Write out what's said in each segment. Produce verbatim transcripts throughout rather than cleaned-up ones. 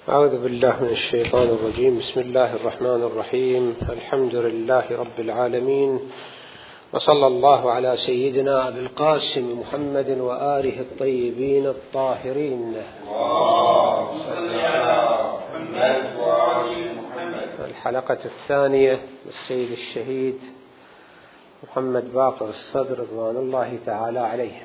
أعوذ بالله من الشيطان الرجيم. بسم الله الرحمن الرحيم. الحمد لله رب العالمين، وصلى الله على سيدنا أبي القاسم محمد وآله الطيبين الطاهرين. الحلقة الثانية للسيد الشهيد محمد باقر الصدر رضوان الله تعالى عليه.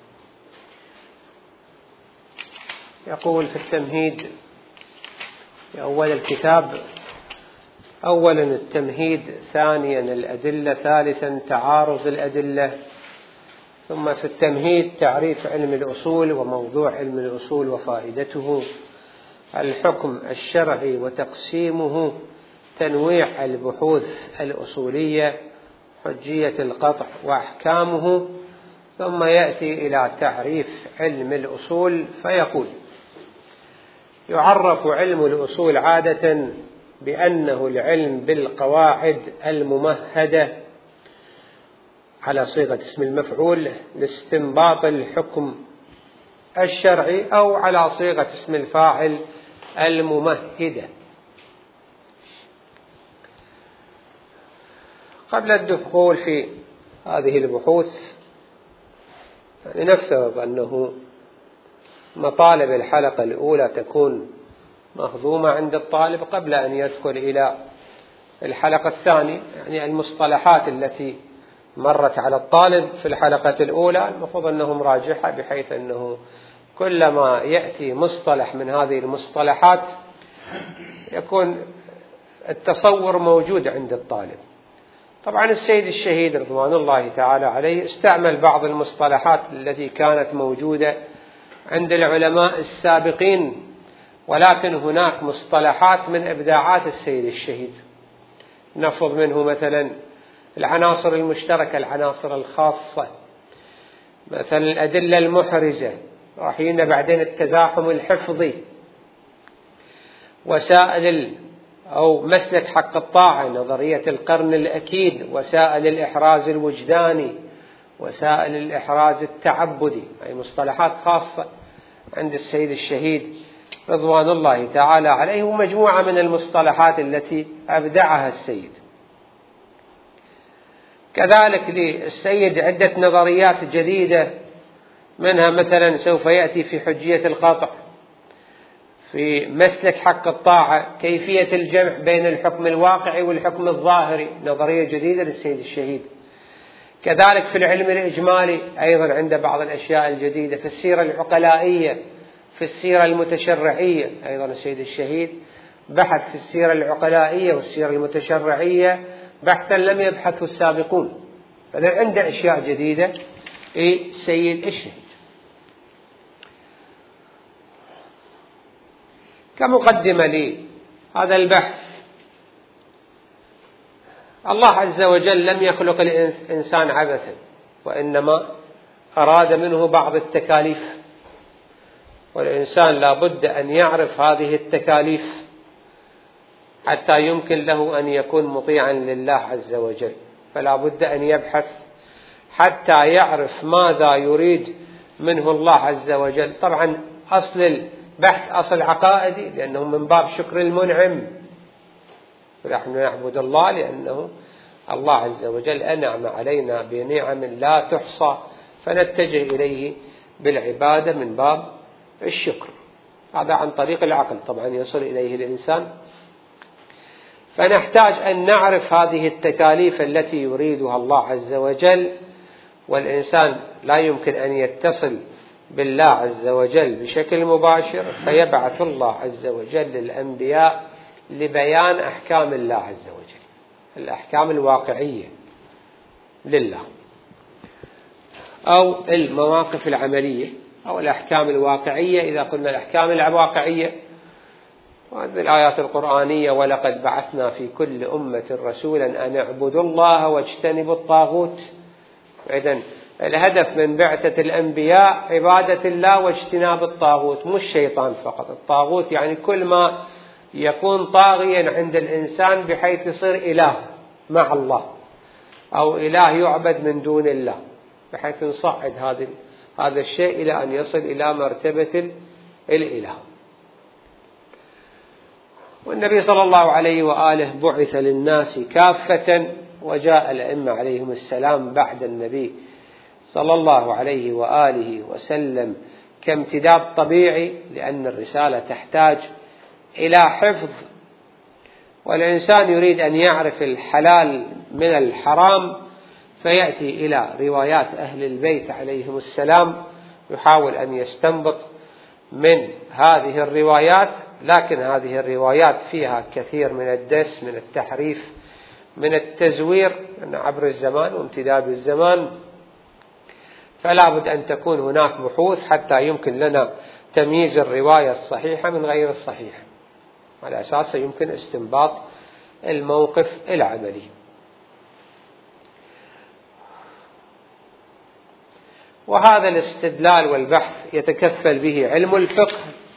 يقول في التمهيد في أول الكتاب: أولا التمهيد، ثانيا الأدلة، ثالثا تعارض الأدلة. ثم في التمهيد تعريف علم الأصول وموضوع علم الأصول وفائدته، الحكم الشرعي وتقسيمه، تنويع البحوث الأصولية، حجية القطع وأحكامه. ثم يأتي إلى تعريف علم الأصول فيقول: يعرف علم الأصول عادة بأنه العلم بالقواعد الممهدة على صيغة اسم المفعول لاستنباط الحكم الشرعي، أو على صيغة اسم الفاعل الممهدة. قبل الدخول في هذه البحوث يعني نفترض أنه مطالب الحلقة الأولى تكون مهضومة عند الطالب قبل أن يدخل إلى الحلقة الثانية. يعني المصطلحات التي مرت على الطالب في الحلقة الأولى المفروض أنه مراجعها، بحيث أنه كلما يأتي مصطلح من هذه المصطلحات يكون التصور موجود عند الطالب. طبعا السيد الشهيد رضوان الله تعالى عليه استعمل بعض المصطلحات التي كانت موجودة عند العلماء السابقين، ولكن هناك مصطلحات من إبداعات السيد الشهيد. نفرض منه مثلا العناصر المشتركة، العناصر الخاصة، مثلا الأدلة المحرزة، راح يجينا بعدين التزاحم الحفظي، وسائل أو مسلك حق الطاعة، نظرية القرن الأكيد، وسائل الإحراز الوجداني، وسائل الإحراز التعبدي. أي مصطلحات خاصة عند السيد الشهيد رضوان الله تعالى عليه، ومجموعة من المصطلحات التي أبدعها السيد. كذلك للسيد عدة نظريات جديدة، منها مثلا سوف يأتي في حجية القطع، في مسلك حق الطاعة، كيفية الجمع بين الحكم الواقعي والحكم الظاهري، نظرية جديدة للسيد الشهيد. كذلك في العلم الإجمالي أيضا عنده بعض الأشياء الجديدة، في السيرة العقلائية، في السيرة المتشرعية أيضا السيد الشهيد بحث في السيرة العقلائية والسيرة المتشرعية بحثا لم يبحثه السابقون. فإذا عنده أشياء جديدة السيد الشهيد. كمقدمة لي هذا البحث، الله عز وجل لم يخلق الإنسان عبثا، وإنما أراد منه بعض التكاليف، والإنسان لا بد أن يعرف هذه التكاليف حتى يمكن له أن يكون مطيعا لله عز وجل. فلا بد أن يبحث حتى يعرف ماذا يريد منه الله عز وجل. طبعا أصل البحث أصل عقائدي، لأنه من باب شكر المنعم، ونحن نعبد الله لأنه الله عز وجل أنعم علينا بنعم لا تحصى، فنتجه إليه بالعبادة من باب الشكر. هذا عن طريق العقل طبعا يصل إليه الإنسان. فنحتاج أن نعرف هذه التكاليف التي يريدها الله عز وجل، والإنسان لا يمكن أن يتصل بالله عز وجل بشكل مباشر، فيبعث الله عز وجل الأنبياء لبيان أحكام الله عز وجل، الأحكام الواقعية لله، أو المواقف العملية، أو الأحكام الواقعية. إذا قلنا الأحكام الواقعية، وهذه الآيات القرآنية: ولقد بعثنا في كل أمة رسولا أن اعبدوا الله واجتنبوا الطاغوت. إذن الهدف من بعثة الأنبياء عبادة الله واجتناب الطاغوت، مش الشيطان فقط. الطاغوت يعني كل ما يكون طاغيا عند الإنسان بحيث يصير إله مع الله، أو إله يعبد من دون الله، بحيث نصعد هذا هذا الشيء إلى أن يصل إلى مرتبة الإله. والنبي صلى الله عليه وآله بعث للناس كافة، وجاء الأئمة عليهم السلام بعد النبي صلى الله عليه وآله وسلم كامتداد طبيعي، لأن الرسالة تحتاج إلى حفظ، والإنسان يريد أن يعرف الحلال من الحرام فيأتي إلى روايات أهل البيت عليهم السلام، يحاول أن يستنبط من هذه الروايات، لكن هذه الروايات فيها كثير من الدس، من التحريف، من التزوير عبر الزمان وامتداد الزمان، فلا بد أن تكون هناك بحوث حتى يمكن لنا تمييز الرواية الصحيحة من غير الصحيحة، على أساس يمكن استنباط الموقف العملي. وهذا الاستدلال والبحث يتكفل به علم الفقه،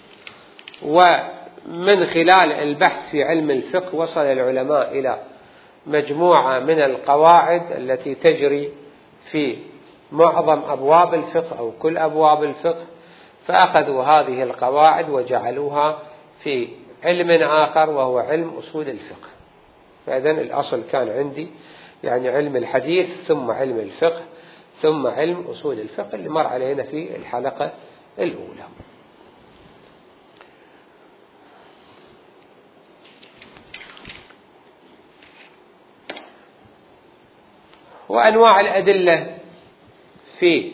ومن خلال البحث في علم الفقه وصل العلماء إلى مجموعة من القواعد التي تجري في معظم أبواب الفقه أو كل أبواب الفقه، فأخذوا هذه القواعد وجعلوها في علم آخر وهو علم أصول الفقه. فإذا الأصل كان عندي يعني علم الحديث، ثم علم الفقه، ثم علم أصول الفقه اللي مر علينا في الحلقة الأولى. وأنواع الأدلة في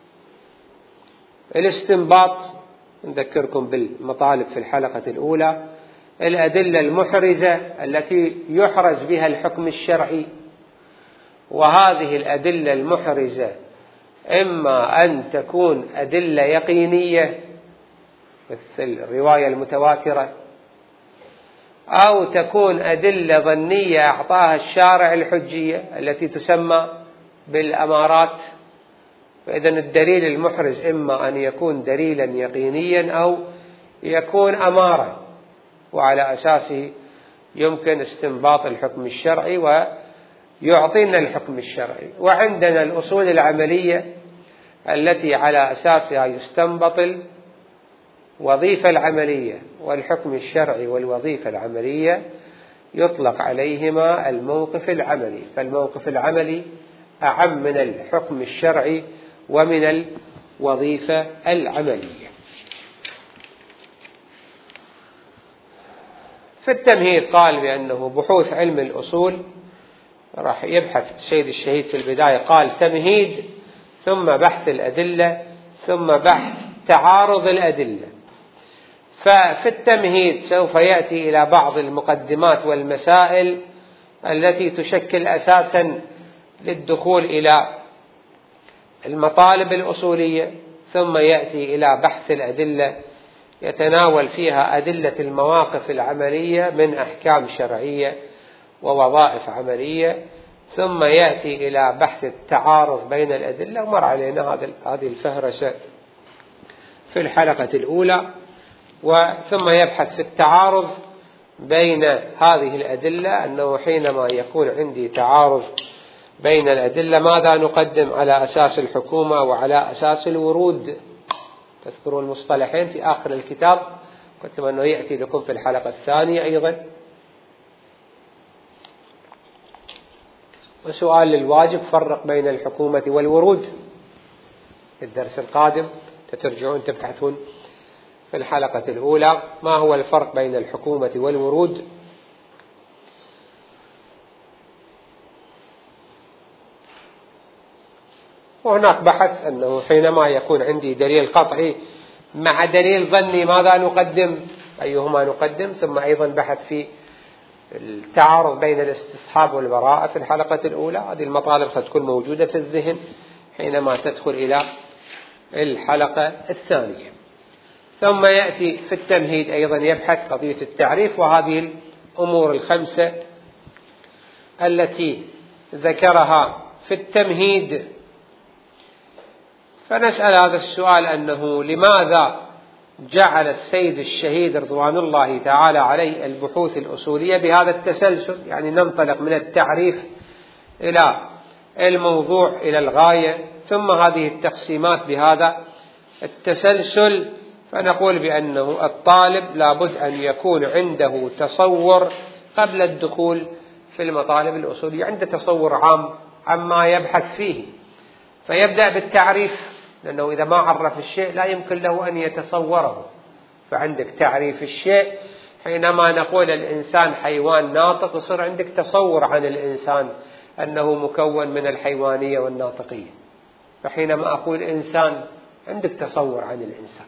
الاستنباط نذكركم بالمطالب في الحلقة الأولى: الأدلة المحرزة التي يحرز بها الحكم الشرعي، وهذه الأدلة المحرزة إما أن تكون أدلة يقينية مثل الرواية المتواترة، أو تكون أدلة ظنية أعطاها الشارع الحجية التي تسمى بالأمارات. فإذا الدليل المحرز إما أن يكون دليلا يقينيا أو يكون أمارة، وعلى أساسه يمكن استنباط الحكم الشرعي ويعطينا الحكم الشرعي. وعندنا الأصول العملية التي على أساسها يستنبط الوظيفة العملية، والحكم الشرعي والوظيفة العملية يطلق عليهما الموقف العملي، فالموقف العملي أعم من الحكم الشرعي ومن الوظيفة العملية. في التمهيد قال بأنه بحوث علم الأصول راح يبحث السيد الشهيد في البداية، قال تمهيد ثم بحث الأدلة ثم بحث تعارض الأدلة. ففي التمهيد سوف يأتي إلى بعض المقدمات والمسائل التي تشكل أساسا للدخول إلى المطالب الأصولية، ثم يأتي إلى بحث الأدلة يتناول فيها أدلة المواقف العملية من أحكام شرعية ووظائف عملية، ثم يأتي إلى بحث التعارض بين الأدلة، ومر علينا هذه الفهرسة في الحلقة الأولى. وثم يبحث في التعارض بين هذه الأدلة، أنه حينما يكون عندي تعارض بين الأدلة ماذا نقدم على أساس الحكومة وعلى أساس الورود. تذكرون المصطلحين في آخر الكتاب، قلت أنه يأتي لكم في الحلقة الثانية أيضا. وسؤال للواجب: فرق بين الحكومة والورود. في الدرس القادم تترجعون تبحثون في الحلقة الأولى ما هو الفرق بين الحكومة والورود. وهناك بحث أنه حينما يكون عندي دليل قطعي مع دليل ظني ماذا نقدم، أيهما نقدم. ثم أيضا بحث في التعارض بين الاستصحاب والبراءة في الحلقة الأولى. هذه المطالب ستكون موجودة في الذهن حينما تدخل إلى الحلقة الثانية. ثم يأتي في التمهيد أيضا يبحث قضية التعريف، وهذه الأمور الخمسة التي ذكرها في التمهيد. فنسأل هذا السؤال: أنه لماذا جعل السيد الشهيد رضوان الله تعالى عليه البحوث الأصولية بهذا التسلسل؟ يعني ننطلق من التعريف إلى الموضوع إلى الغاية، ثم هذه التقسيمات بهذا التسلسل، فنقول بأنه الطالب لابد أن يكون عنده تصور قبل الدخول في المطالب الأصولية، عنده تصور عام عما يبحث فيه، فيبدأ بالتعريف، لأنه إذا ما عرف الشيء لا يمكن له أن يتصوره. فعندك تعريف الشيء، حينما نقول الإنسان حيوان ناطق يصير عندك تصور عن الإنسان أنه مكون من الحيوانية والناطقية، فحينما أقول إنسان عندك تصور عن الإنسان.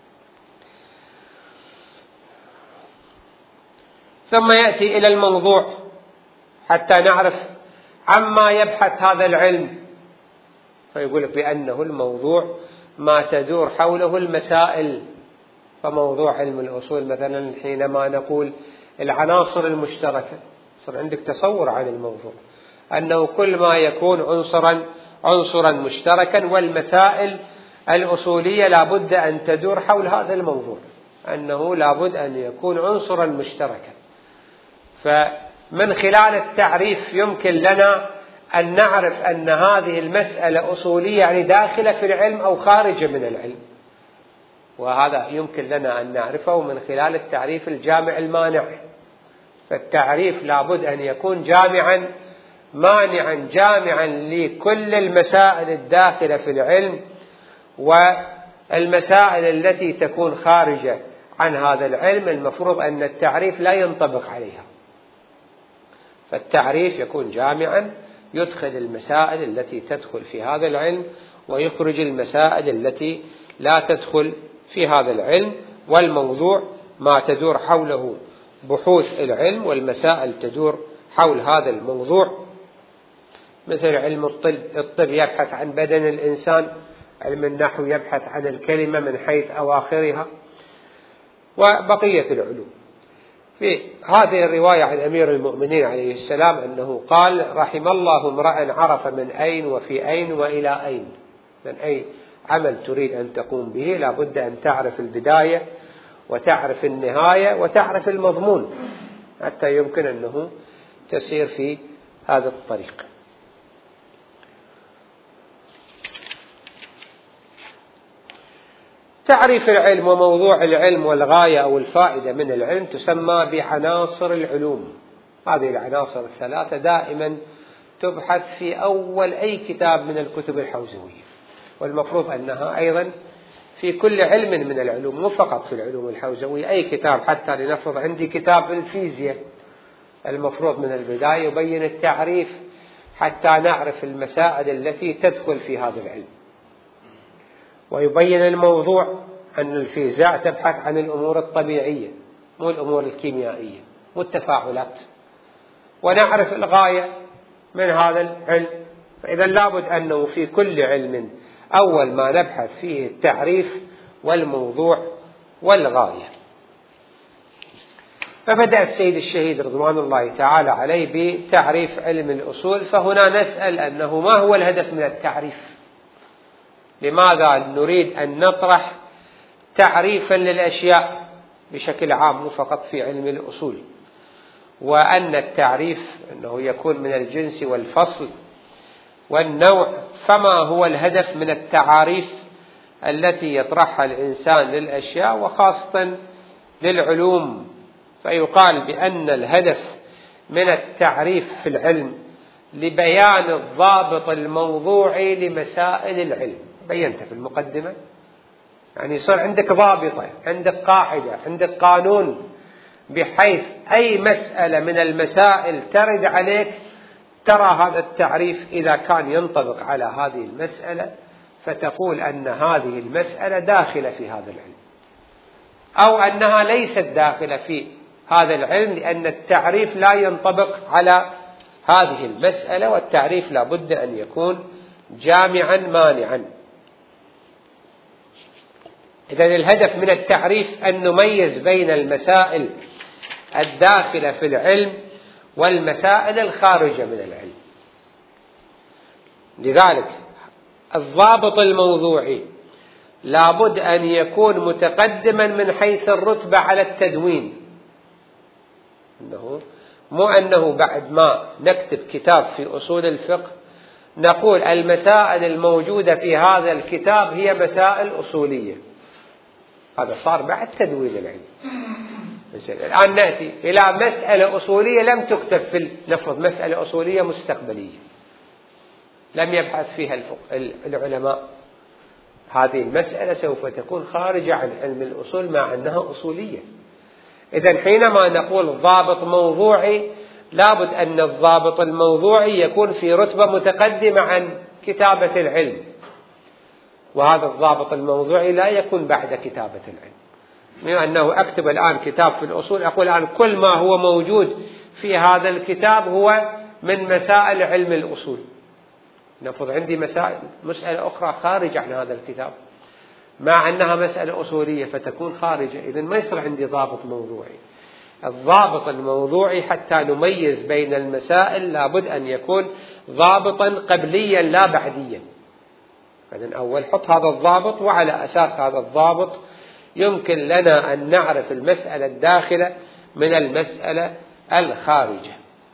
ثم يأتي إلى الموضوع حتى نعرف عما يبحث هذا العلم، فيقول بأنه الموضوع ما تدور حوله المسائل. فموضوع علم الأصول مثلا حينما نقول العناصر المشتركة، صار عندك تصور عن الموضوع أنه كل ما يكون عنصرا عنصرا مشتركا، والمسائل الأصولية لابد أن تدور حول هذا الموضوع، أنه لابد أن يكون عنصرا مشتركا. فمن خلال التعريف يمكن لنا أن نعرف أن هذه المسألة أصولية، يعني داخلة في العلم أو خارجة من العلم، وهذا يمكن لنا أن نعرفه من خلال التعريف الجامع المانع. فالتعريف لابد أن يكون جامعا مانعا جامعا لكل المسائل الداخلة في العلم والمسائل التي تكون خارجة عن هذا العلم، المفروض أن التعريف لا ينطبق عليها. فالتعريف يكون جامعا يدخل المسائل التي تدخل في هذا العلم ويخرج المسائل التي لا تدخل في هذا العلم، والموضوع ما تدور حوله بحوث العلم والمسائل تدور حول هذا الموضوع. مثل علم الطب، الطب يبحث عن بدن الإنسان، علم النحو يبحث عن الكلمة من حيث أواخرها، وبقية العلوم. في هذه الرواية عن أمير المؤمنين عليه السلام أنه قال: رحم الله امرأ عرف من أين وفي أين وإلى أين. من أي عمل تريد أن تقوم به لابد أن تعرف البداية وتعرف النهاية وتعرف المضمون حتى يمكن أنه تسير في هذا الطريق. تعريف العلم وموضوع العلم والغاية أو الفائدة من العلم تسمى بعناصر العلوم. هذه العناصر الثلاثة دائما تبحث في أول أي كتاب من الكتب الحوزوية، والمفروض أنها أيضا في كل علم من العلوم، مو فقط في العلوم الحوزوية. أي كتاب، حتى لنفرض عندي كتاب الفيزياء، المفروض من البداية يبين التعريف حتى نعرف المسائل التي تدخل في هذا العلم، ويبين الموضوع أن الفيزياء تبحث عن الأمور الطبيعية مو الأمور الكيميائية مو التفاعلات، ونعرف الغاية من هذا العلم. فإذا لابد أنه في كل علم أول ما نبحث فيه التعريف والموضوع والغاية. فبدأ السيد الشهيد رضوان الله تعالى عليه بتعريف علم الأصول، فهنا نسأل أنه ما هو الهدف من التعريف؟ لماذا نريد أن نطرح تعريفا للأشياء بشكل عام مو فقط في علم الأصول؟ وأن التعريف أنه يكون من الجنس والفصل والنوع، فما هو الهدف من التعاريف التي يطرحها الإنسان للأشياء وخاصة للعلوم؟ فيقال بأن الهدف من التعريف في العلم لبيان الضابط الموضوعي لمسائل العلم. بينت في المقدمة، يعني يصير عندك ضابطة، عندك قاعدة، عندك قانون، بحيث أي مسألة من المسائل ترد عليك ترى هذا التعريف إذا كان ينطبق على هذه المسألة فتقول أن هذه المسألة داخلة في هذا العلم، أو أنها ليست داخلة في هذا العلم، لأن التعريف لا ينطبق على هذه المسألة، والتعريف لا بد أن يكون جامعا مانعا. إذن الهدف من التعريف أن نميز بين المسائل الداخلة في العلم والمسائل الخارجة من العلم. لذلك الضابط الموضوعي لابد أن يكون متقدما من حيث الرتبة على التدوين، إنه مو أنه بعد ما نكتب كتاب في أصول الفقه نقول المسائل الموجودة في هذا الكتاب هي مسائل أصولية، هذا صار بعد تدوين العلم. الآن نأتي إلى مسألة أصولية لم تكتب في نفرض مسألة أصولية مستقبلية لم يبحث فيها العلماء، هذه المسألة سوف تكون خارجة عن علم الأصول مع أنها أصولية. إذن حينما نقول ضابط موضوعي لابد أن الضابط الموضوعي يكون في رتبة متقدمة عن كتابة العلم، وهذا الضابط الموضوعي لا يكون بعد كتابة العلم. بما أنه أكتب الآن كتاب في الأصول أقول الآن كل ما هو موجود في هذا الكتاب هو من مسائل علم الأصول. نفرض عندي مسائل مسألة أخرى خارجة عن هذا الكتاب مع أنها مسألة أصولية فتكون خارجة، إذن ما يصير عندي ضابط موضوعي. الضابط الموضوعي حتى نميز بين المسائل لابد أن يكون ضابطا قبليا لا بعديا. إذن أول حط هذا الضابط، وعلى أساس هذا الضابط يمكن لنا أن نعرف المسألة الداخلة من المسألة الخارجة.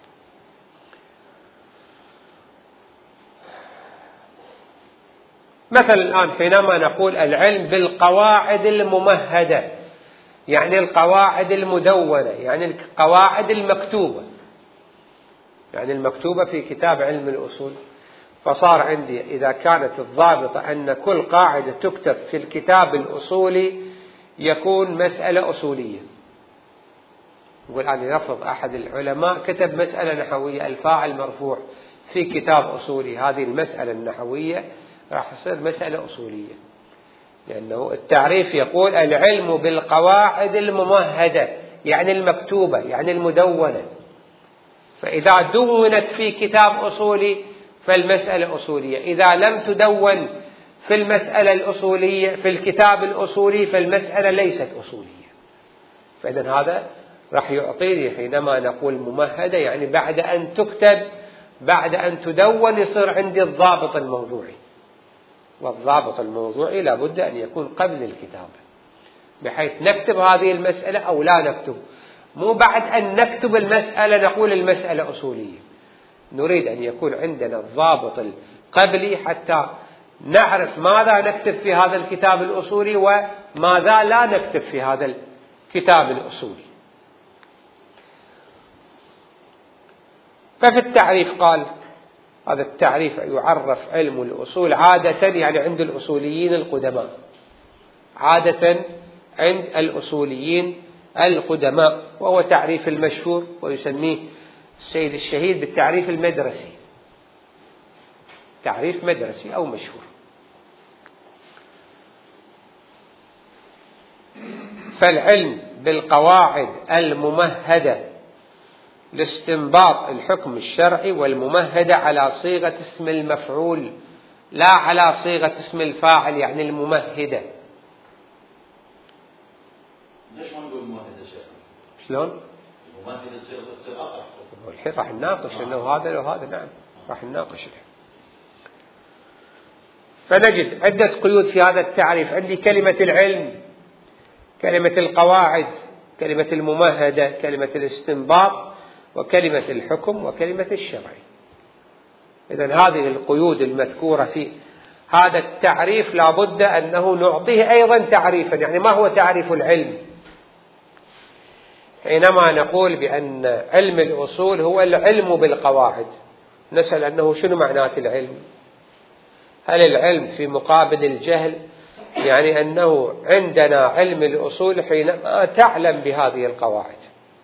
مثلا الآن حينما نقول العلم بالقواعد الممهدة، يعني القواعد المدونة، يعني القواعد المكتوبة، يعني المكتوبة في كتاب علم الأصول. فصار عندي إذا كانت الضابطة أن كل قاعدة تكتب في الكتاب الأصولي يكون مسألة أصولية. يقول أنا نفرض أحد العلماء كتب مسألة نحوية الفاعل مرفوع في كتاب أصولي، هذه المسألة النحوية راح تصير مسألة أصولية، لأنه التعريف يقول العلم بالقواعد الممهدة، يعني المكتوبة، يعني المدونة. فإذا دونت في كتاب أصولي فالمسألة أصولية، إذا لم تدون في المسألة الأصولية في الكتاب الأصولي فالمسألة ليست أصولية. فإذن هذا راح يعطيني حينما نقول ممهدة يعني بعد أن تكتب بعد أن تدون يصير عندي الضابط الموضوعي، والضابط الموضوعي لابد أن يكون قبل الكتابة بحيث نكتب هذه المسألة أو لا نكتب. مو بعد أن نكتب المسألة نقول المسألة أصولية، نريد أن يكون عندنا الضابط القبلي حتى نعرف ماذا نكتب في هذا الكتاب الأصولي وماذا لا نكتب في هذا الكتاب الأصولي. ففي التعريف قال هذا التعريف يعرف علم الأصول عادة، يعني عند الأصوليين القدماء، عادة عند الأصوليين القدماء، وهو تعريف المشهور ويسميه السيد الشهيد بالتعريف المدرسي، تعريف مدرسي أو مشهور. فالعلم بالقواعد الممهدة لاستنباط الحكم الشرعي، والممهدة على صيغة اسم المفعول لا على صيغة اسم الفاعل، يعني الممهدة. ليش ما نقول ممهدة شيخ؟ شلون؟ الممهدة تصير تصير أقرب. الحين راح نناقش انه هذا وهذا، نعم راح نناقش الحين. فنجد عدة قيود في هذا التعريف. عندي كلمة العلم، كلمة القواعد، كلمة الممهدة، كلمة الاستنباط، وكلمة الحكم، وكلمة الشرعي. إذن هذه القيود المذكورة في هذا التعريف لابد أنه نعطيه أيضا تعريفا. يعني ما هو تعريف العلم؟ حينما نقول بأن علم الأصول هو العلم بالقواعد، نسأل أنه شنو معنات العلم؟ هل العلم في مقابل الجهل؟ يعني أنه عندنا علم الأصول حينما تعلم بهذه القواعد،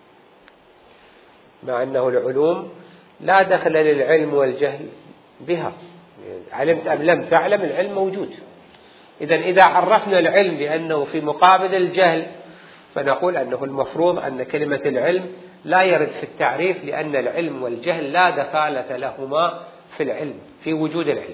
مع أنه العلوم لا دخل للعلم والجهل بها، علمت أم لم تعلم العلم موجود. إذن إذا عرفنا العلم بأنه في مقابل الجهل فنقول أنه المفروض أن كلمة العلم لا يرد في التعريف، لأن العلم والجهل لا دخالة لهما في العلم، في وجود العلم.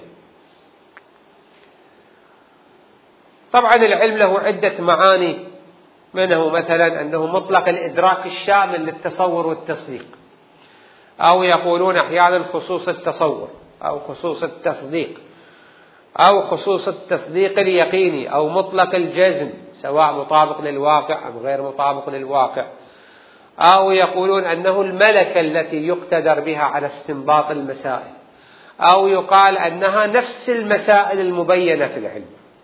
طبعا العلم له عدة معاني، منه مثلا أنه مطلق الإدراك الشامل للتصور والتصديق، أو يقولون أحيانا خصوص التصور أو خصوص التصديق أو خصوص التصديق اليقيني أو مطلق الجزم سواء مطابق للواقع أم غير مطابق للواقع، أو يقولون أنه الملكة التي يقتدر بها على استنباط المسائل، أو يقال أنها نفس المسائل المبينة في العلم.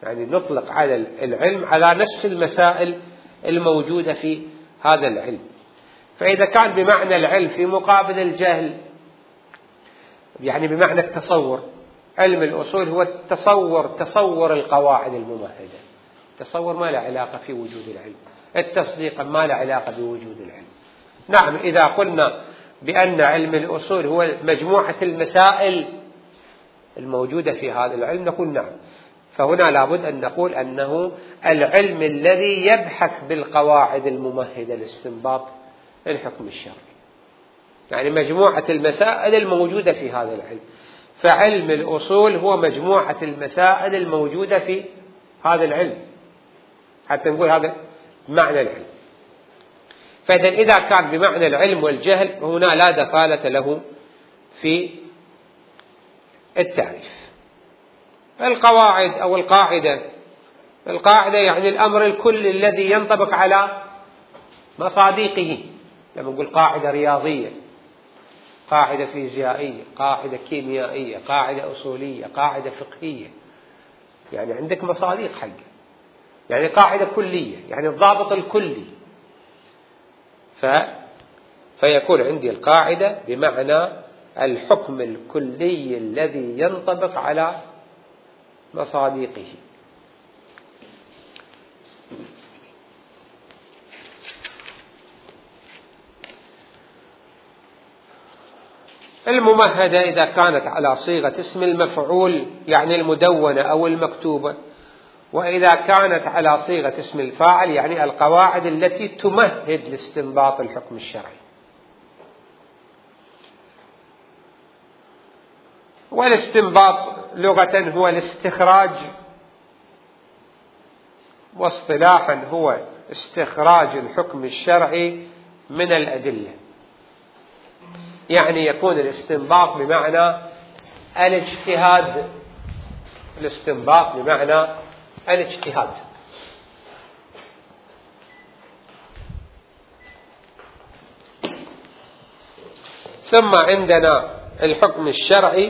يعني نطلق على العلم على نفس المسائل الموجودة في هذا العلم. فإذا كان بمعنى العلم في مقابل الجهل، يعني بمعنى التصور، علم الأصول هو التصور، تصور القواعد الممهدة. التصور ما له علاقة في وجود العلم، التصديق ما له علاقة بوجود العلم. نعم، إذا قلنا بأن علم الأصول هو مجموعة المسائل الموجودة في هذا العلم نقول نعم، فهنا لابد أن نقول أنه العلم الذي يبحث بالقواعد الممهدة لاستنباط الحكم الشرعي، يعني مجموعة المسائل الموجودة في هذا العلم. فعلم الأصول هو مجموعة المسائل الموجودة في هذا العلم، حتى نقول هذا معنى العلم. فإذا إذا كان بمعنى العلم والجهل هنا لا دخالة له في التعريف. القواعد أو القاعدة، القاعدة يعني الأمر الكلي الذي ينطبق على مصادقه. لما نقول قاعدة رياضية، قاعدة فيزيائية، قاعدة كيميائية، قاعدة أصولية، قاعدة فقهية، يعني عندك مصادق حقه، يعني قاعدة كلية، يعني الضابط الكلي. ف... فيكون عندي القاعدة بمعنى الحكم الكلي الذي ينطبق على مصادقه. الممهدة إذا كانت على صيغة اسم المفعول يعني المدونة أو المكتوبة، وإذا كانت على صيغة اسم الفاعل يعني القواعد التي تمهد لاستنباط الحكم الشرعي. والاستنباط لغة هو الاستخراج، واصطلاحا هو استخراج الحكم الشرعي من الأدلة. يعني يكون الاستنباط بمعنى الاجتهاد، الاستنباط بمعنى الاجتهاد. ثم عندنا الحكم الشرعي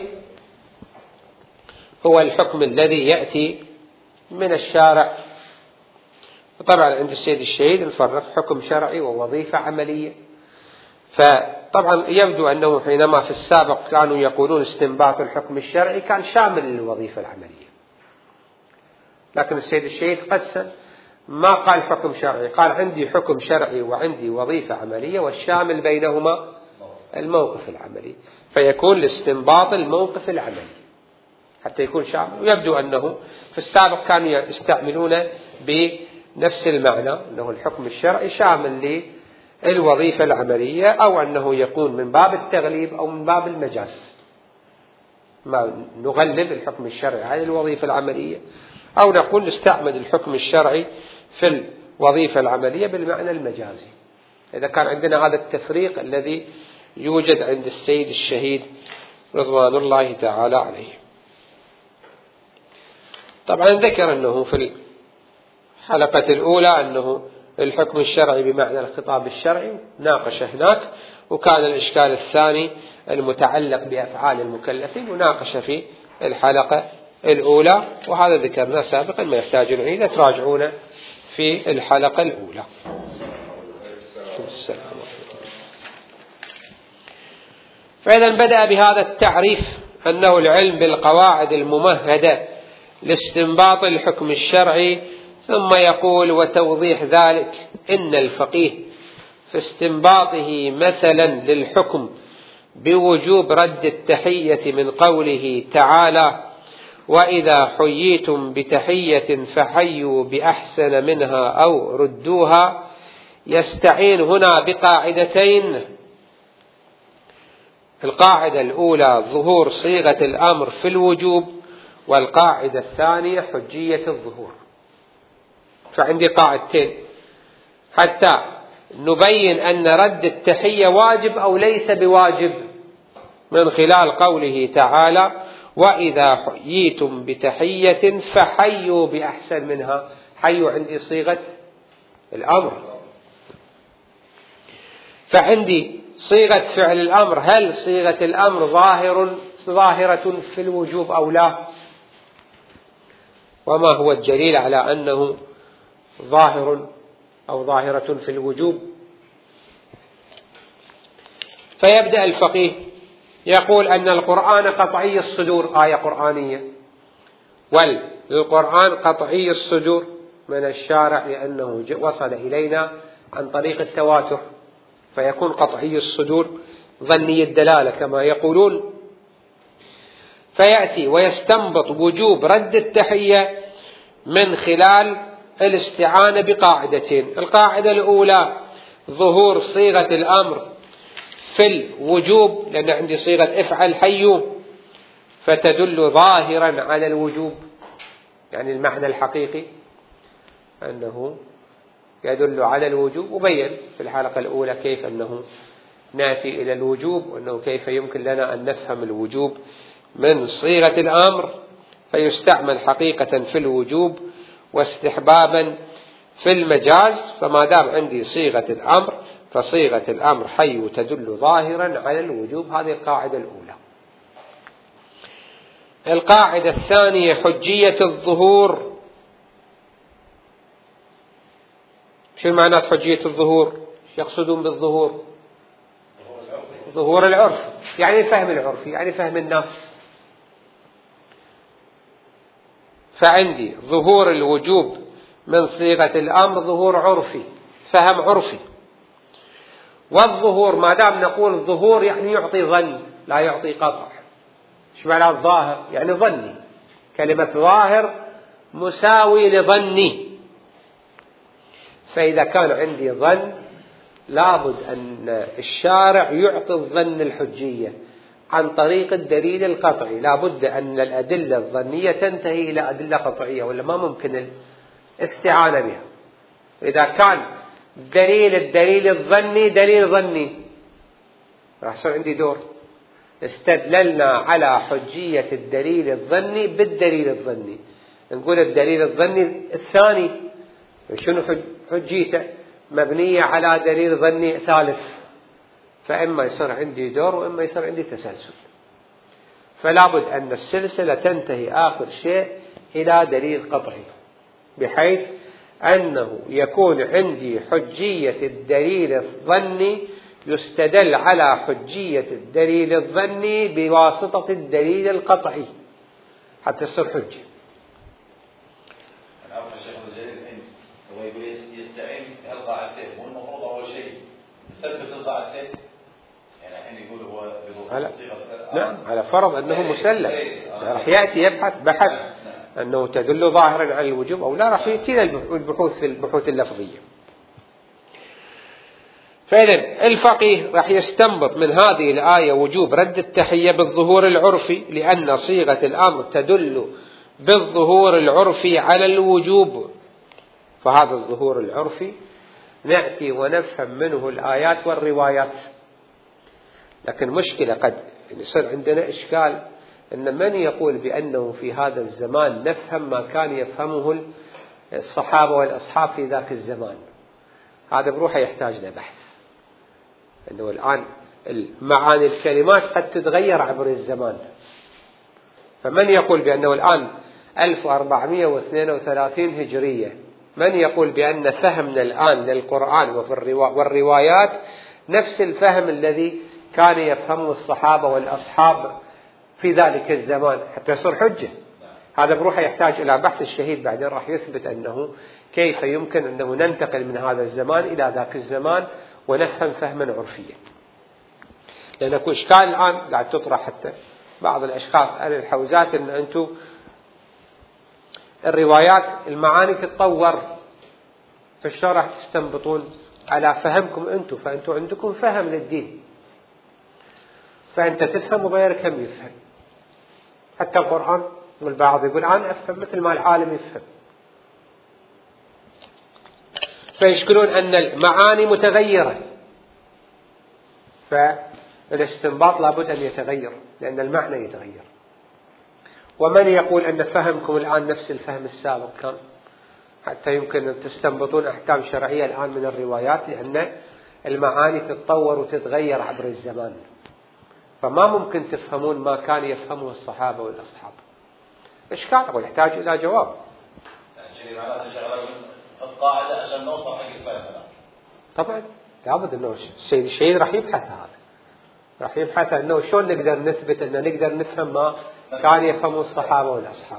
هو الحكم الذي يأتي من الشارع. طبعا عند السيد الشهيد نفرق حكم شرعي ووظيفة عملية. فطبعا يبدو أنه حينما في السابق كانوا يقولون استنباط الحكم الشرعي كان شامل للوظيفة العملية، لكن السيد الشهيد قسم، ما قال حكم شرعي، قال عندي حكم شرعي وعندي وظيفة عملية، والشامل بينهما الموقف العملي. فيكون الاستنباط الموقف العملي حتى يكون شامل. ويبدو أنه في السابق كانوا يستعملون بنفس المعنى، أنه الحكم الشرعي شامل للوظيفة العملية، أو أنه يكون من باب التغليب أو من باب المجاز، ما نغلب الحكم الشرعي على الوظيفة العملية، أو نقول نستعمل الحكم الشرعي في الوظيفة العملية بالمعنى المجازي. إذا كان عندنا هذا التفريق الذي يوجد عند السيد الشهيد رضوان الله تعالى عليه. طبعا ذكر أنه في الحلقة الأولى أنه الحكم الشرعي بمعنى الخطاب الشرعي، ناقش هناك، وكان الإشكال الثاني المتعلق بأفعال المكلفين وناقش في الحلقة الأولى، وهذا ذكرناه سابقا ما يحتاج نعيده، تراجعونه في الحلقة الأولى. فإذا بدأ بهذا التعريف أنه العلم بالقواعد الممهدة لاستنباط الحكم الشرعي، ثم يقول وتوضيح ذلك إن الفقيه في استنباطه مثلا للحكم بوجوب رد التحية من قوله تعالى وإذا حييتم بتحية فحيوا بأحسن منها أو ردوها، يستعين هنا بقاعدتين. القاعدة الأولى ظهور صيغة الأمر في الوجوب، والقاعدة الثانية حجية الظهور. فعندي قاعدتين حتى نبين أن رد التحية واجب أو ليس بواجب من خلال قوله تعالى وإذا حييتم بتحية فحيوا بأحسن منها. حيوا عندي صيغة الأمر، فعندي صيغة فعل الأمر، هل صيغة الأمر ظاهر ظاهرة في الوجوب أو لا؟ وما هو الدليل على أنه ظاهر أو ظاهرة في الوجوب. فيبدأ الفقيه يقول أن القرآن قطعي الصدور، آية قرآنية، والقرآن قطعي الصدور من الشارع لأنه وصل إلينا عن طريق التواتر، فيكون قطعي الصدور ظني الدلالة كما يقولون. فيأتي ويستنبط وجوب رد التحية من خلال الاستعانة بقاعدتين. القاعدة الأولى ظهور صيغة الأمر في الوجوب، لأن عندي صيغة افعل حي فتدل ظاهرا على الوجوب، يعني المعنى الحقيقي أنه يدل على الوجوب. وبين في الحلقة الأولى كيف أنه نأتي إلى الوجوب، وأنه كيف يمكن لنا أن نفهم الوجوب من صيغة الأمر فيستعمل حقيقة في الوجوب واستحبابا في المجاز. فما دام عندي صيغة الأمر فصيغة الأمر حي تدل ظاهرا على الوجوب. هذه القاعدة الأولى. القاعدة الثانية حجية الظهور. شو معنى حجية الظهور؟ يقصدون بالظهور ظهور العرف، يعني فهم العرف، يعني فهم الناس. فعندي ظهور الوجوب من صيغة الأمر ظهور عرفي، فهم عرفي. والظهور ما دام نقول الظهور يعني يعطي ظن لا يعطي قطع. شو معنى الظاهر؟ يعني ظني. كلمة ظاهر مساوي لظني. فإذا كان عندي ظن لابد أن الشارع يعطي الظن الحجية عن طريق الدليل القطعي. لابد أن الأدلة الظنية تنتهي إلى أدلة قطعية، ولا ما ممكن الاستعانة بها. إذا كان دليل الدليل الظني دليل ظني راح يصير عندي دور. استدللنا على حجية الدليل الظني بالدليل الظني. نقول الدليل الظني الثاني شنو حجيته؟ مبنية على دليل ظني ثالث. فإما يصير عندي دور وإما يصير عندي تسلسل. فلا بد أن السلسلة تنتهي آخر شيء إلى دليل قطعي، بحيث أنه يكون عندي حجية الدليل الظني يستدل على حجية الدليل الظني بواسطة الدليل القطعي حتى يصير حجة. هو يقول يستعين بهالقاعدتين، مو المفروض أول شيء يثبت القاعدتين؟ يعني الحين يقول هو على نعم على فرض أنه مسلم، راح يأتي يبحث بحث أنه تدل ظاهرا على الوجوب أو لا، راح يأتي البحوث في البحوث اللفظية. فإذا الفقيه راح يستنبط من هذه الآية وجوب رد التحية بالظهور العرفي، لأن صيغة الأمر تدل بالظهور العرفي على الوجوب. فهذا الظهور العرفي نأتي ونفهم منه الآيات والروايات. لكن مشكلة قد يصير عندنا إشكال أن من يقول بأنه في هذا الزمان نفهم ما كان يفهمه الصحابة والأصحاب في ذاك الزمان. هذا بروحه يحتاج لبحث، أنه الآن معاني الكلمات قد تتغير عبر الزمان. فمن يقول بأنه الآن ألف وأربعمائة واثنين وثلاثين هجرية، من يقول بأن فهمنا الآن للقرآن والروايات نفس الفهم الذي كان يفهمه الصحابة والأصحاب في ذلك الزمان حتى يصير حجة؟ هذا بروحه يحتاج إلى بحث. الشهيد بعدين راح يثبت أنه كيف يمكن أنه ننتقل من هذا الزمان إلى ذاك الزمان ونفهم فهما عرفيا. لأن أكو إشكال الآن قاعد تطرح حتى بعض الأشخاص على الحوزات أن أنتم الروايات المعاني تتطور، فالشرع راح تستنبطون على فهمكم أنتم، فأنتم عندكم فهم للدين، فأنت تفهم وغيرك هم يفهم. حتى القرآن والبعض يقول أنا أفهم مثل ما العالم يفهم. فيشكلون أن المعاني متغيرة، فالاستنباط لابد أن يتغير لأن المعنى يتغير. ومن يقول أن فهمكم الآن نفس الفهم السابق كان، حتى يمكن أن تستنبطون أحكام شرعية الآن من الروايات، لأن المعاني تتطور وتتغير عبر الزمان، فما ممكن تفهمون ما كان يفهمه الصحابة والأصحاب. إشكال يحتاج إلى جواب. يعني معناته شغله القاعده عشان نوصل حق الفلسفه. طبعا لابد انه السيد الشهيد راح يبحث هذا، راح يبحث انه شلون نقدر نثبت ان نقدر نفهم ما كان يفهمه الصحابه والاصحاب.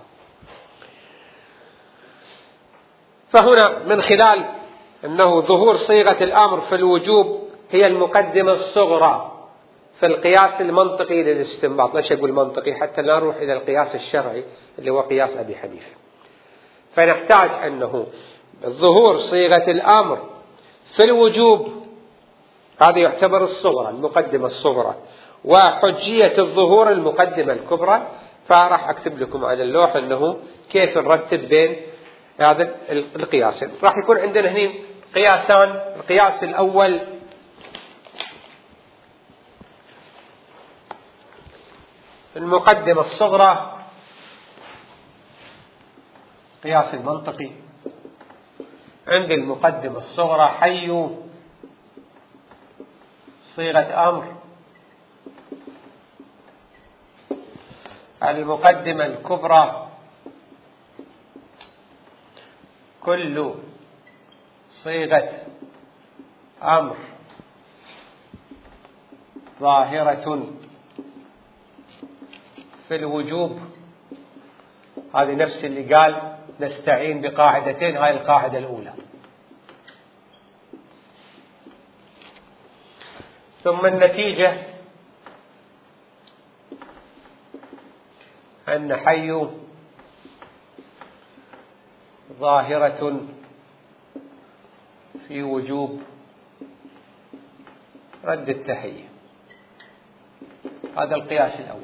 فهنا من خلال انه ظهور صيغه الامر في الوجوب هي المقدمه الصغرى في القياس المنطقي للاستنباط، ليش اقول منطقي حتى لا نروح الى القياس الشرعي اللي هو قياس ابي حنيفه. فنحتاج انه ظهور صيغه الامر في الوجوب هذا يعتبر الصغرى، المقدمة الصغرى، وحجية الظهور المقدمة الكبرى. فراح أكتب لكم على اللوح أنه كيف نرتب بين هذا القياسين. راح يكون عندنا هنا قياسان. القياس الأول المقدمة الصغرى، قياس المنطقي. عند المقدمة الصغرى حي صيغة أمر، المقدمة الكبرى كل صيغة أمر ظاهرة في الوجوب. هذه نفس اللي قال نستعين بقاعدتين، هاي القاعدة الأولى. ثم النتيجة أن حي ظاهرة في وجوب رد التحية. هذا القياس الأول.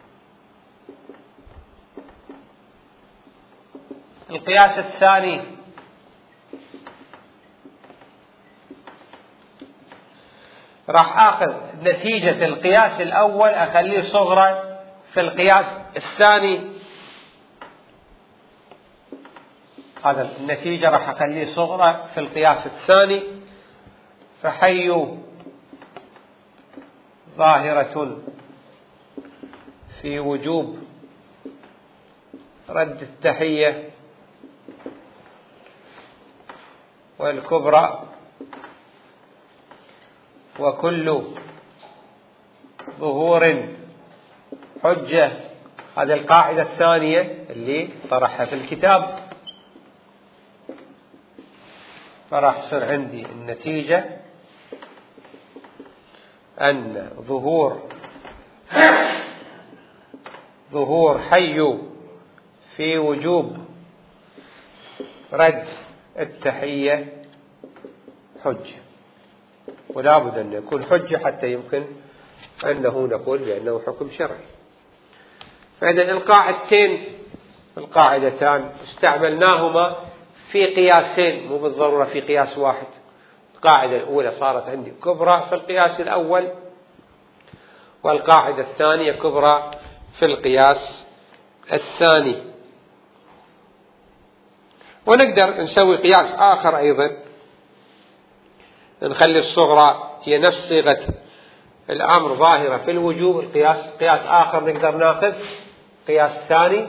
القياس الثاني راح آخذ نتيجة القياس الأول أخليه صغرى في القياس الثاني. هذا النتيجة راح أخليه صغرى في القياس الثاني. فحي ظاهرة في وجوب رد التحية والكبرى وكل ظهور حجة. هذه القاعدة الثانية اللي طرحها في الكتاب. فراح يصير عندي النتيجة أن ظهور ظهور حي في وجوب رد التحية حجة، ولا بد أن يكون حجة حتى يمكن أنه نقول بأنه حكم شرعي. فإذا القاعدتين القاعدتان استعملناهما في قياسين، مو بالضرورة في قياس واحد. القاعدة الأولى صارت عندي كبرى في القياس الأول، والقاعدة الثانية كبرى في القياس الثاني. ونقدر نسوي قياس آخر أيضا، نخلي الصغرى هي نفس صيغة الأمر ظاهرة في الوجوب. القياس قياس آخر نقدر ناخذ قياس ثاني.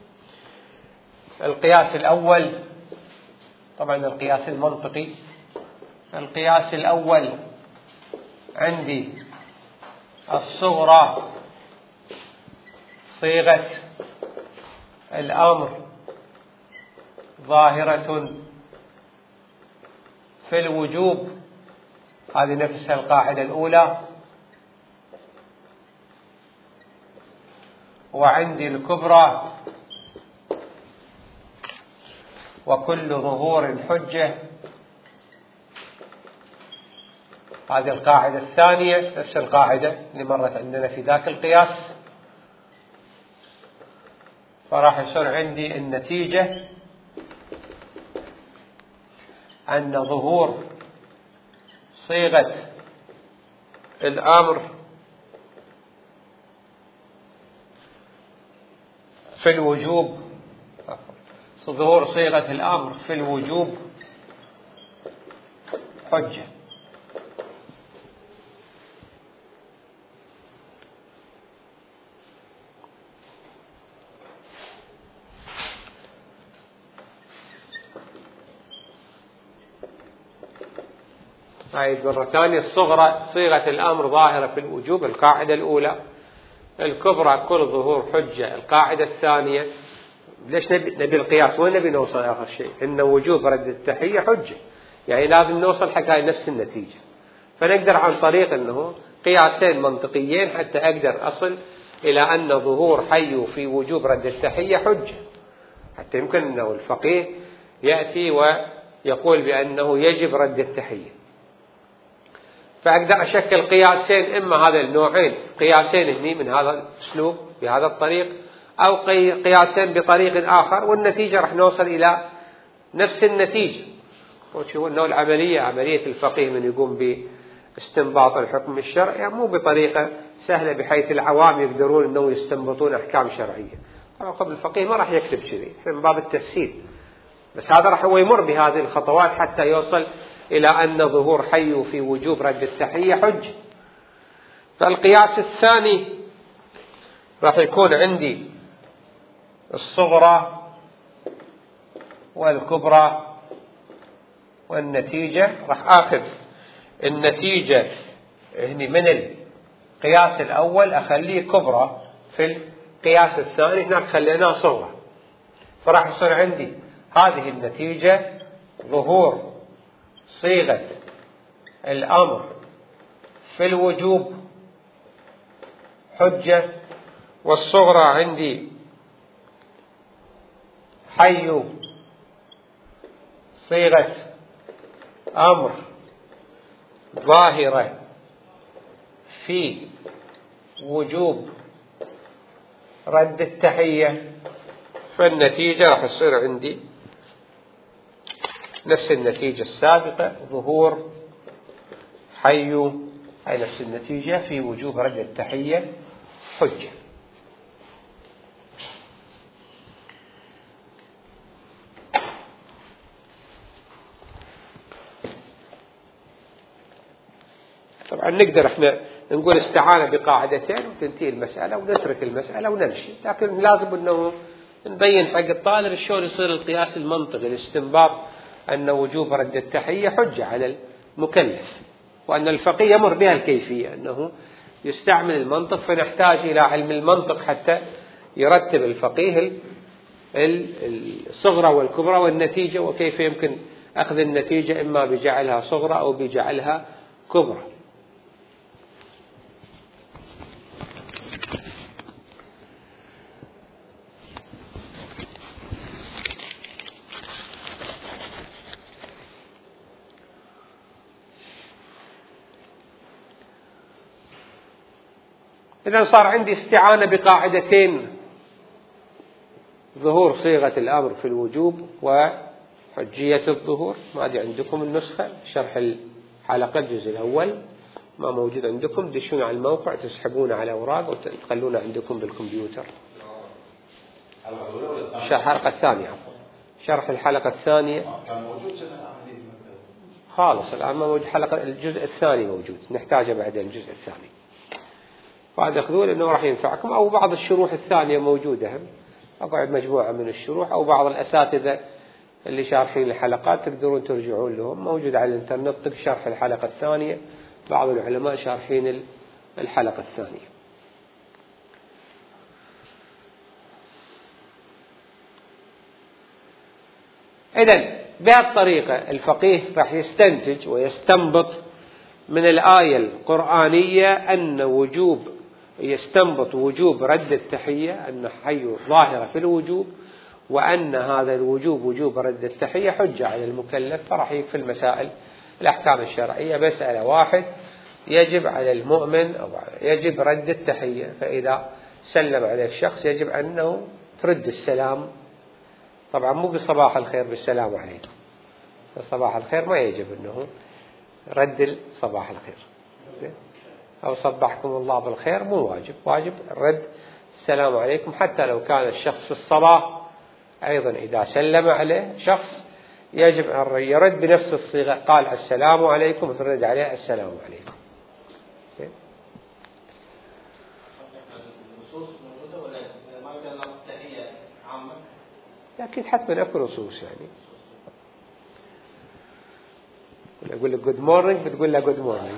القياس الأول طبعا القياس المنطقي. القياس الأول عندي الصغرى صيغة الأمر ظاهرة في الوجوب، هذه نفس القاعدة الأولى. وعندي الكبرى وكل ظهور حجة، هذه القاعدة الثانية نفس القاعدة اللي مرت عندنا في ذاك القياس. فراح يصير عندي النتيجة أن ظهور صيغة الأمر في الوجوب ظهور صيغة الأمر في الوجوب حجة. أعيد مرة ثانية. الصغرى صيغة الأمر ظاهرة في الوجوب، القاعدة الأولى. الكبرى كل ظهور حجة، القاعدة الثانية. ليش نبي, نبي القياس؟ وين نبي نوصل آخر شيء؟ إن وجوب رد التحية حجة، يعني لازم نوصل حق هاي نفس النتيجة. فنقدر عن طريق أنه قياسين منطقيين حتى أقدر أصل إلى أن ظهور حي في وجوب رد التحية حجة، حتى يمكن أنه الفقيه يأتي ويقول بأنه يجب رد التحية. فأقدر أشكل قياسين، إما هذا النوعين قياسين هني من هذا الأسلوب بهذا الطريق، أو قياسين بطريق آخر، والنتيجة رح نوصل إلى نفس النتيجة. وشو أنه العملية عملية الفقيه من يقوم باستنباط الحكم الشرعي، يعني مو بطريقة سهلة بحيث العوام يقدرون أنه يستنبطون أحكام شرعية. طبعا قبل الفقيه ما راح يكتب شيء من باب التسهيل، بس هذا راح هو يمر بهذه الخطوات حتى يوصل إلى أن ظهور حي في وجوب رد التحية حجة. فالقياس الثاني راح يكون عندي الصغرى والكبرى والنتيجة. راح آخذ النتيجة هني من القياس الأول أخليه كبرى، في القياس الثاني هناك خليناه صغرى. فراح يصير عندي هذه النتيجة ظهور صيغة الأمر في الوجوب حجة، والصغرى عندي حي صيغة أمر ظاهرة في وجوب رد التحية. فالنتيجة راح تصير عندي نفس النتيجة السابقة، ظهور حي أي نفس النتيجة في وجوب رد التحية حجة. طبعا نقدر احنا نقول استعانة بقاعدتين وتنتهي المسألة ونترك المسألة ونمشي، لكن لازم انه نبين حق الطالب شلون يصير القياس المنطقي، الاستنباط أن وجوب رد التحية حجة على المكلف، وأن الفقيه يمر بها الكيفية أنه يستعمل المنطق. فنحتاج إلى علم المنطق حتى يرتب الفقيه الصغرى والكبرى والنتيجة، وكيف يمكن أخذ النتيجة إما بجعلها صغرى أو بجعلها كبرى. إذا صار عندي استعانة بقاعدتين، ظهور صيغة الأمر في الوجوب وحجية الظهور. ما أدري عندكم النسخة شرح الحلقة الجزء الأول ما موجود عندكم، دشون على الموقع تسحبون على أوراق وتخلونه عندكم بالكمبيوتر. شرح الحلقة الثانية، شرح الحلقة الثانية خالص الآن ما موجود. حلقة الجزء الثاني موجود، نحتاجه بعدين الجزء الثاني، وهذا خذوه لأنه راح ينفعكم. أو بعض الشروح الثانية موجودة، هم أقعد مجموعة من الشروح، أو بعض الأساتذة اللي شارحين الحلقات تقدرون ترجعون لهم، موجود على الإنترنت طب شرح الحلقة الثانية، بعض العلماء شارحين الحلقة الثانية. إذن بهالطريقة الفقيه راح يستنتج ويستنبط من الآية القرآنية أن وجوب يستنبط وجوب رد التحية، أن حي ظاهرة في الوجوب، وأن هذا الوجوب وجوب رد التحية حجة على المكلف. فراح في المسائل الأحكام الشرعية مسألة واحد يجب على المؤمن أو يجب رد التحية، فإذا سلم عليك شخص يجب أنه ترد السلام. طبعا مو بصباح الخير بالسلام عليكم، صباح الخير ما يجب أنه رد صباح الخير، أو صبحكم الله بالخير مو واجب، واجب رد السلام عليكم. حتى لو كان الشخص في الصلاة أيضا إذا سلم عليه شخص يجب أن يرد بنفس الصيغة، قال السلام عليكم وترد عليه السلام عليكم. أكيد حتما أكو نصوص يعني، يقول لك جود مورنينج بتقول له جود مورنينج.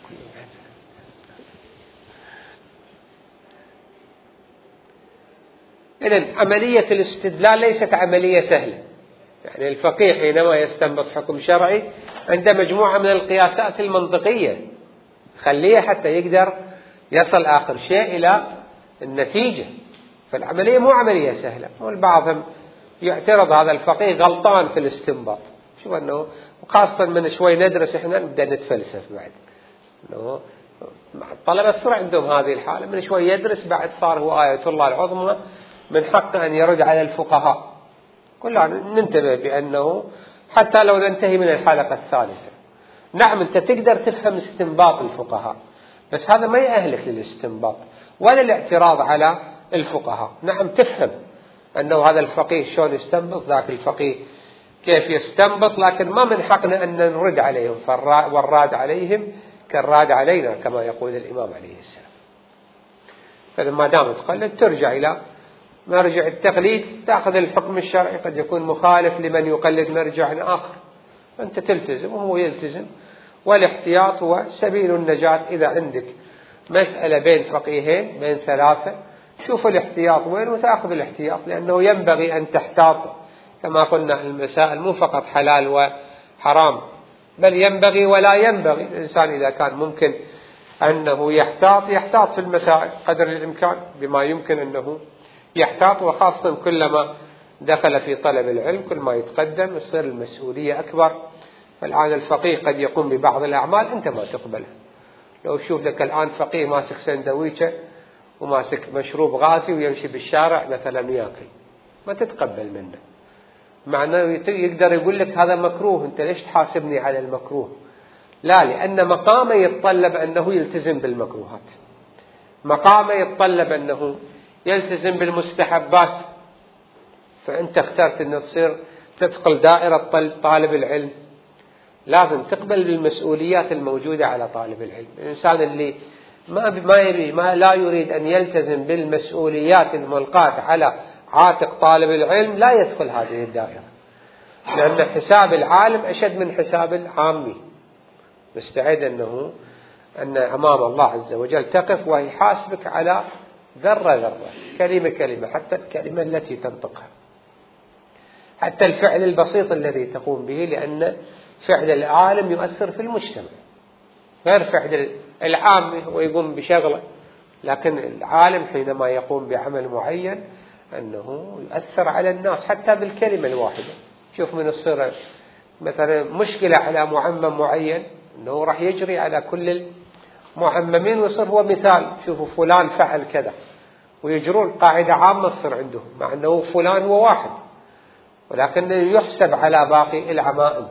إذن عملية الاستدلال ليست عملية سهلة. يعني الفقيه حينما يستنبط حكم شرعي عنده مجموعة من القياسات المنطقية خليه حتى يقدر يصل آخر شيء إلى النتيجة. فالعملية مو عملية سهلة. والبعضهم يعترض هذا الفقيه غلطان في الاستنباط. شو أنه وخاصة من شوي ندرس إحنا نبدأ نتفلسف بعد. أنه الطلبة الصغار عندهم هذه الحالة، من شوي يدرس بعد صار هو آية الله العظمى من حقه أن يرد على الفقهاء. كلنا ننتبه بأنه حتى لو ننتهي من الحلقة الثالثة، نعم أنت تقدر تفهم استنباط الفقهاء، بس هذا ما يأهلك للاستنباط ولا الاعتراض على الفقهاء. نعم تفهم أنه هذا الفقيه شلون يستنبط، ذاك الفقيه كيف يستنبط، لكن ما من حقنا أن نرد عليهم، والراد عليهم كالراد علينا كما يقول الإمام عليه السلام. فلما دام تقلد ترجع إلى مرجع التقليد، تأخذ الحكم الشرعي، قد يكون مخالف لمن يقلد مرجع آخر، أنت تلتزم وهو يلتزم، والاحتياط هو سبيل النجاة. إذا عندك مسألة بين فقيهين بين ثلاثة، شوف الاحتياط وين وتأخذ الاحتياط، لأنه ينبغي أن تحتاط كما قلنا. المسائل مو فقط حلال وحرام، بل ينبغي ولا ينبغي. الإنسان إذا كان ممكن أنه يحتاط يحتاط في المسائل قدر الإمكان بما يمكن أنه يحتاط، وخاصة كلما دخل في طلب العلم كل ما يتقدم يصير المسؤولية أكبر. فالآن الفقيه قد يقوم ببعض الأعمال أنت ما تقبلها. لو شوف لك الآن فقيه ماسك سندويشة وماسك مشروب غازي ويمشي بالشارع مثلا ياكل، ما تتقبل منه، معناه يقدر يقول لك هذا مكروه، أنت ليش تحاسبني على المكروه؟ لا، لأن مقامه يتطلب أنه يلتزم بالمكروهات، مقامه يتطلب أنه يلتزم بالمستحبات. فأنت اخترت أن تصير تدخل دائرة طالب العلم، لازم تقبل بالمسؤوليات الموجودة على طالب العلم. الإنسان اللي ما ما يريد ما لا يريد أن يلتزم بالمسؤوليات الملقاة على عاتق طالب العلم لا يدخل هذه الدائرة، لأن حساب العالم أشد من حساب العامي. مستعد أنه أن أمام الله عز وجل تقف ويحاسبك على ذرة ذرة، كلمة كلمة، حتى الكلمة التي تنطقها، حتى الفعل البسيط الذي تقوم به، لأن فعل العالم يؤثر في المجتمع غير فعل العام ويقوم بشغله. لكن العالم حينما يقوم بعمل معين أنه يؤثر على الناس حتى بالكلمة الواحدة. شوف من الصورة مثلا مشكلة على معمم معين أنه راح يجري على كل المعممين ويصير هو مثال، شوفوا فلان فعل كذا، ويجرون قاعدة عامة تصير عندهم، مع أنه فلان هو واحد ولكن يحسب على باقي العمائم.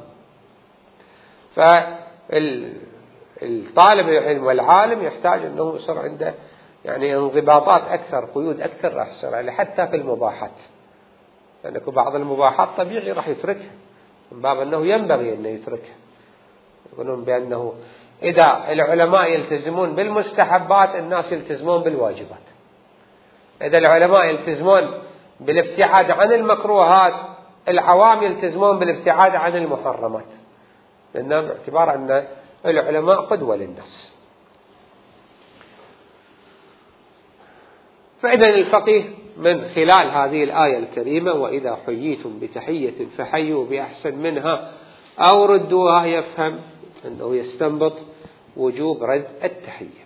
فالطالب العلم والعالم يحتاج أنه يصير عنده يعني انضباطات أكثر، قيود أكثر راح يصير عليه حتى في المباحات، لأنه بعض المباحات طبيعي راح يتركها من باب أنه ينبغي أنه يتركها. يقولون بأنه إذا العلماء يلتزمون بالمستحبات الناس يلتزمون بالواجبات، إذا العلماء يلتزمون بالابتعاد عن المكروهات العوام يلتزمون بالابتعاد عن المحرمات، لأنه باعتبار أن العلماء قدوة للناس. فإذا الفقيه من خلال هذه الآية الكريمة وإذا حييتم بتحية فحيوا بأحسن منها أو ردوها، يفهم أنه يستنبط وجوب رد التحية.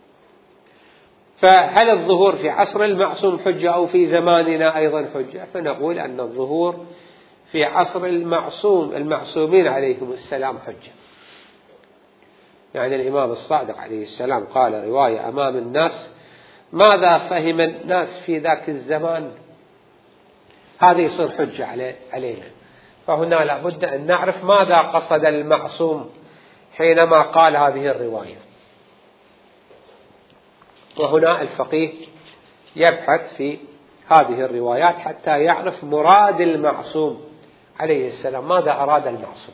فهل الظهور في عصر المعصوم حجة أو في زماننا أيضا حجة؟ فنقول أن الظهور في عصر المعصوم المعصومين عليهم السلام حجة. يعني الإمام الصادق عليه السلام قال رواية أمام الناس ماذا فهم الناس في ذاك الزمان، هذه يصير حجة علينا. فهنا لابد أن نعرف ماذا قصد المعصوم حينما قال هذه الرواية. وهنا الفقيه يبحث في هذه الروايات حتى يعرف مراد المعصوم عليه السلام، ماذا أراد المعصوم،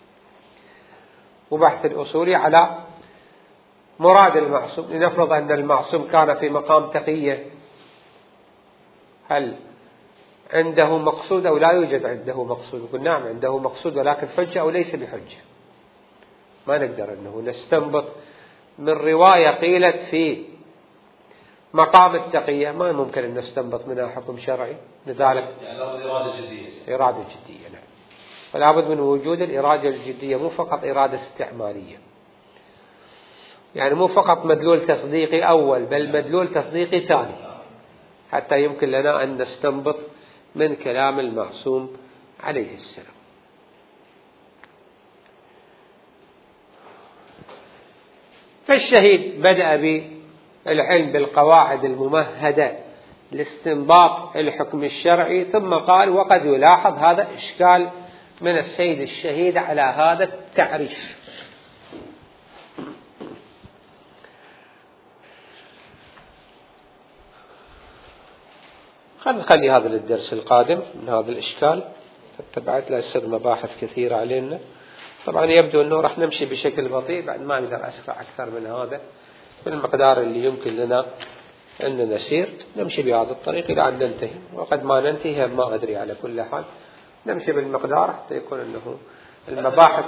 وبحث الأصولي على مراد المعصوم. لنفرض أن المعصوم كان في مقام تقية، هل عنده مقصود أو لا يوجد عنده مقصود؟ يقول نعم عنده مقصود ولكن حجة أو ليس بحجة. ما نقدر أنه نستنبط من رواية قيلت في مقام التقية ما ممكن أن نستنبط منها حكم شرعي. لذلك يعني إرادة جدية. إرادة جدية نعم. فلا بد من وجود الإرادة الجدية، مو فقط إرادة استعمالية، يعني مو فقط مدلول تصديقي أول بل مدلول تصديقي ثاني، حتى يمكن لنا أن نستنبط من كلام المعصوم عليه السلام. فالشهيد بدأ بالعلم بالقواعد الممهدة لاستنباط الحكم الشرعي، ثم قال: وقد يلاحظ هذا إشكال من السيد الشهيد على هذا التعريف. خلينا نخلي هذا للدرس القادم من هذا الإشكال، تبعت لا يصير مباحث كثيرة علينا. طبعا يبدو أنه راح نمشي بشكل بطيء، بعد ما نقدر أسرع أكثر من هذا بالمقدار اللي يمكن لنا أن نسير، نمشي بهذا الطريق إلى أن ننتهي، وقد ما ننتهي ما أدري. على كل حال نمشي بالمقدار حتى يكون أنه المباحث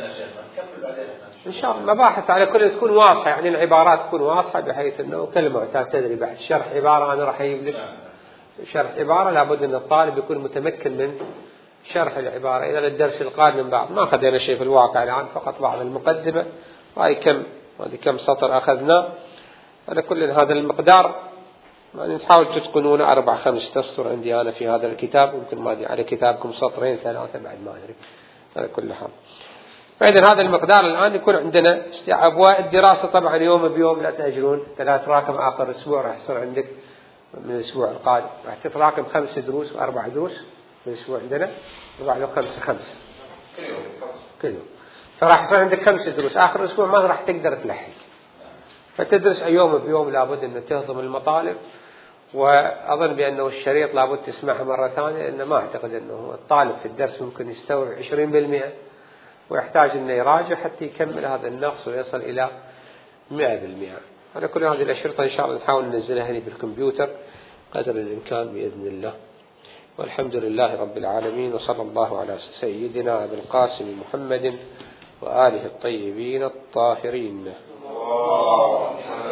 إن شاء الله المباحث على كل تكون واضحة، يعني العبارات تكون واضحة بحيث أنه كالمعتاد تدري بعد شرح عبارة أنا راح أجيب لك شرح عبارة، لابد أن الطالب يكون متمكن من شرح العبارة. إلى الدرس القادم بعد ما أخذنا شيء في الواقع الآن، فقط بعض المقدمة، هاي كم هذه كم سطر أخذنا على كل هذا المقدار، يعني نحاول تتقنون أربع خمس تسطر عندي أنا في هذا الكتاب، يمكن ما أدري على كتابكم سطرين ثلاثة بعد ما أدري على كل حال. فإذا هذا المقدار الآن يكون عندنا أبواب الدراسة طبعا يوم بيوم لا تأجلون، ثلاث راكم آخر أسبوع راح يصير عندك من الأسبوع القادم راح تتراكم خمس دروس وأربع دروس في الأسبوع عندنا، وبعد خمسة خمسة كل يوم كل يوم، فراح يصير عندك خمس دروس. آخر أسبوع ما راح تقدر تلحق، فتدرس يوم بيوم، لابد أن تهضم المطالب. وأظن بأنه الشريط لابد تسمعه مرة ثانية، لأنه ما أعتقد أنه الطالب في الدرس ممكن يستوعب عشرين بالمئة، ويحتاج أنه يراجع حتى يكمل هذا النقص ويصل إلى مئة بالمئة. على كل هذه الأشرطة إن شاء الله نحاول ننزلها هنا بالكمبيوتر قدر الإمكان بإذن الله. والحمد لله رب العالمين، وصلى الله على سيدنا أبي القاسم محمد وآله الطيبين الطاهرين.